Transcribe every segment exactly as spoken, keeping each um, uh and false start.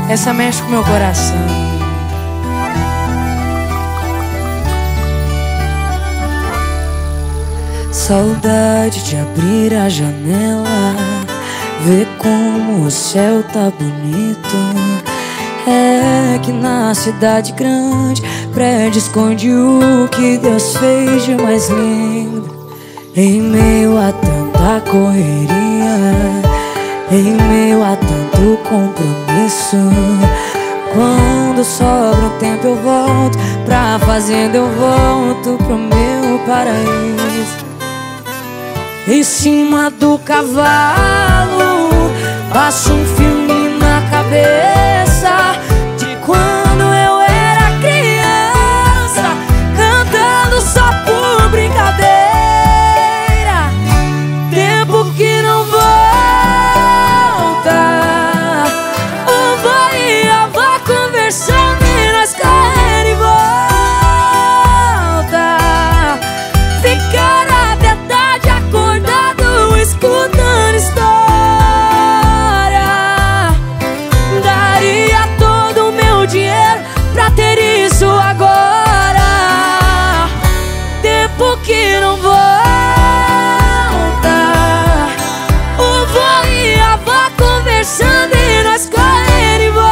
Essa mexe com meu coração. Saudade de abrir a janela, ver como o céu tá bonito. É que na cidade grande prédio esconde o que Deus fez de mais lindo. Em meio a tanta correria, em meio a tanto compromisso, quando sobra um tempo eu volto pra fazenda, eu volto pro meu paraíso. Em cima do cavalo, passo um filme na cabeça de quando eu era criança, cantando só por brincadeira. Tempo que não volta, o vô e a avó conversando e nós correndo em volta, ficar até tarde acordado escutando história. Daria todo o meu dinheiro pra ter isso agora. Tempo que não volta, o vô e a avó conversando e nós correndo em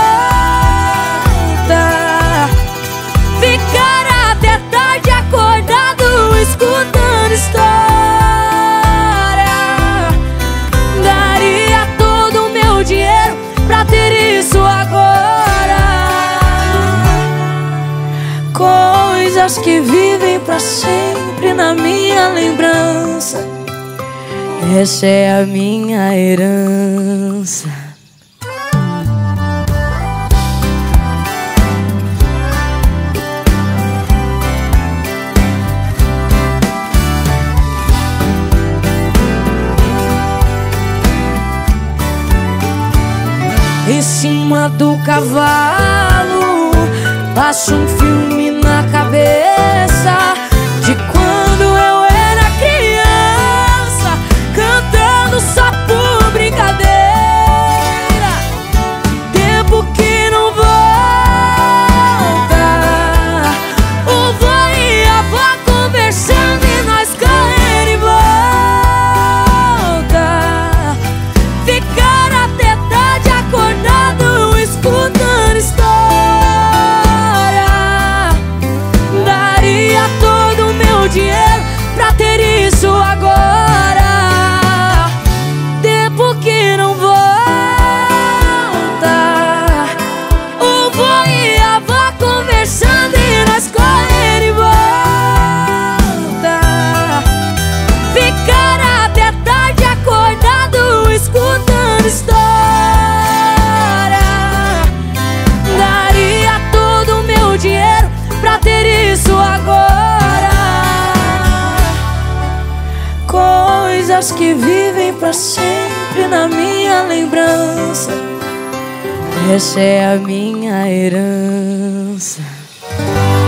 volta, ficar até tarde acordado escutando história. Daria todo o meu dinheiro pra ter isso agora. Coisas que vivem pra sempre na minha lembrança, essa é a minha herança. Em cima do cavalo, passo um filme na cabeça de quando eu era criança, cantando só por brincadeira. Tempo que não volta, o vô e a avó conversando e nós correndo em volta, ficar até tarde acordado escutando história. Daria todo o meu dinheiro pra ter isso agora. Tempo que não volta, o vô e a avó conversando e nós correndo em volta, ficar até tarde acordado escutando história. Daria todo o meu dinheiro pra ter isso agora. Coisas que vivem pra sempre na minha lembrança, essa é a minha herança.